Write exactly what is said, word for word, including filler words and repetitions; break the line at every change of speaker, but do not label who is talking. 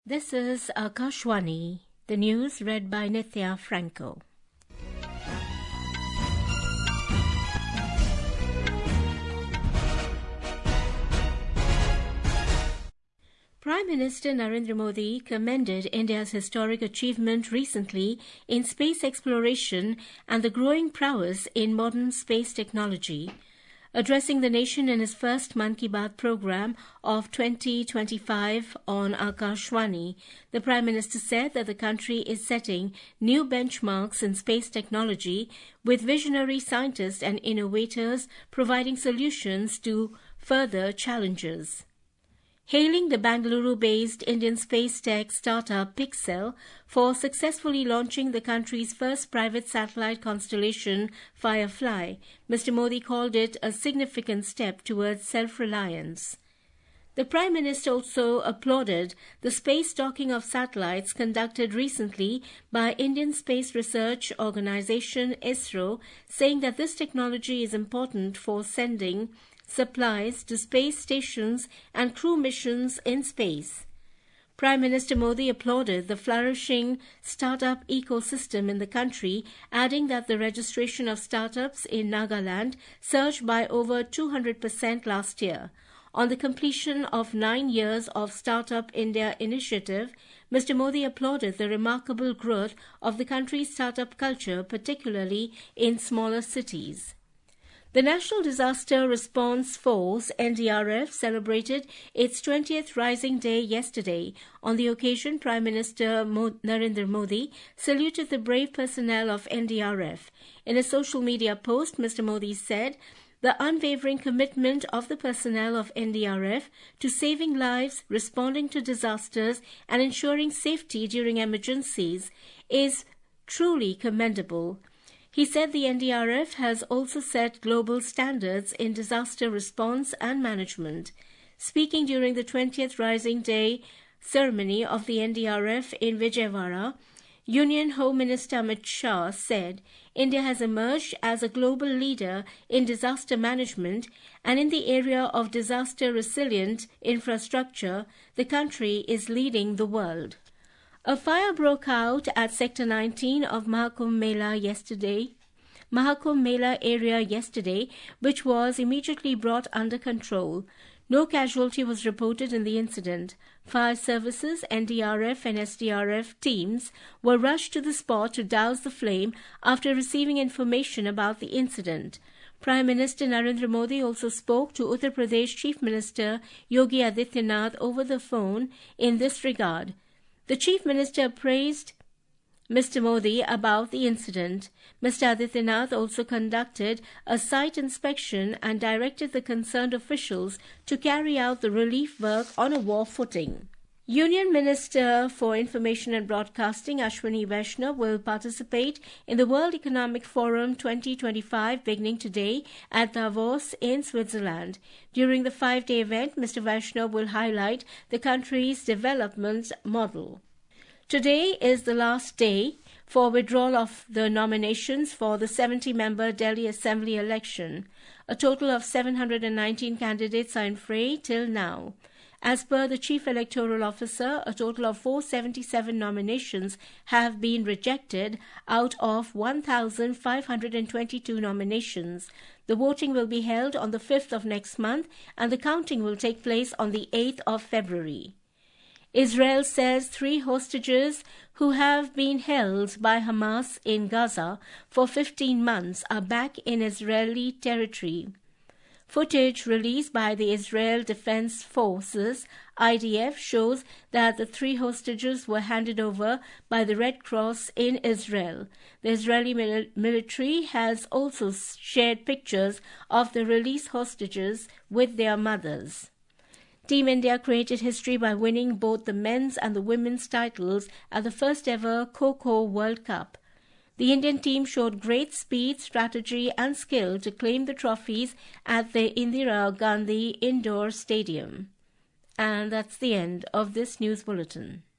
This is Akashwani, the news read by Nithya Franco. Prime Minister Narendra Modi commended India's historic achievement recently in space exploration and the growing prowess in modern space technology. Addressing the nation in his first Mann Ki Baat program of twenty twenty-five on Akashwani, the Prime Minister said that the country is setting new benchmarks in space technology, with visionary scientists and innovators providing solutions to further challenges. Hailing the Bangalore-based Indian space tech startup Pixel for successfully launching the country's first private satellite constellation, Firefly, Mister Modi called it a significant step towards self-reliance. The Prime Minister also applauded the space docking of satellites conducted recently by Indian Space Research Organisation ISRO, saying that this technology is important for sending supplies to space stations and crew missions in space. Prime Minister Modi applauded the flourishing startup ecosystem in the country, adding that the registration of startups in Nagaland surged by over two hundred percent last year. On the completion of nine years of Startup India initiative, Mister Modi applauded the remarkable growth of the country's startup culture, particularly in smaller cities. The National Disaster Response Force, N D R F, celebrated its twentieth Rising Day yesterday. On the occasion, Prime Minister Mo- Narendra Modi saluted the brave personnel of N D R F. In a social media post, Mister Modi said, "The unwavering commitment of the personnel of N D R F to saving lives, responding to disasters, and ensuring safety during emergencies is truly commendable." He said the N D R F has also set global standards in disaster response and management. Speaking during the twentieth Rising Day ceremony of the N D R F in Vijayawada, Union Home Minister Amit Shah said, "India has emerged as a global leader in disaster management, and in the area of disaster-resilient infrastructure, the country is leading the world." A fire broke out at Sector nineteen of Mahakumbh Mela yesterday, Mahakumbh Mela area yesterday, which was immediately brought under control. No casualty was reported in the incident. Fire services, N D R F and S D R F teams were rushed to the spot to douse the flame after receiving information about the incident. Prime Minister Narendra Modi also spoke to Uttar Pradesh Chief Minister Yogi Adityanath over the phone in this regard. The Chief Minister praised Mister Modi about the incident. Mister Adityanath also conducted a site inspection and directed the concerned officials to carry out the relief work on a war footing. Union Minister for Information and Broadcasting Ashwini Vaishnaw will participate in the World Economic Forum twenty twenty-five beginning today at Davos in Switzerland. During the five-day event, Mister Vaishnaw will highlight the country's development model. Today is the last day for withdrawal of the nominations for the seventy-member Delhi Assembly election. A total of seven hundred nineteen candidates are in fray till now. As per the Chief Electoral Officer, a total of four hundred seventy-seven nominations have been rejected out of one thousand five hundred twenty-two nominations. The voting will be held on the fifth of next month, and the counting will take place on the eighth of February. Israel says three hostages who have been held by Hamas in Gaza for fifteen months are back in Israeli territory. Footage released by the Israel Defense Forces I D F shows that the three hostages were handed over by the Red Cross in Israel. The Israeli mil- military has also shared pictures of the released hostages with their mothers. Team India created history by winning both the men's and the women's titles at the first ever Kho-Kho World Cup. The Indian team showed great speed, strategy and skill to claim the trophies at the Indira Gandhi Indoor Stadium. And that's the end of this news bulletin.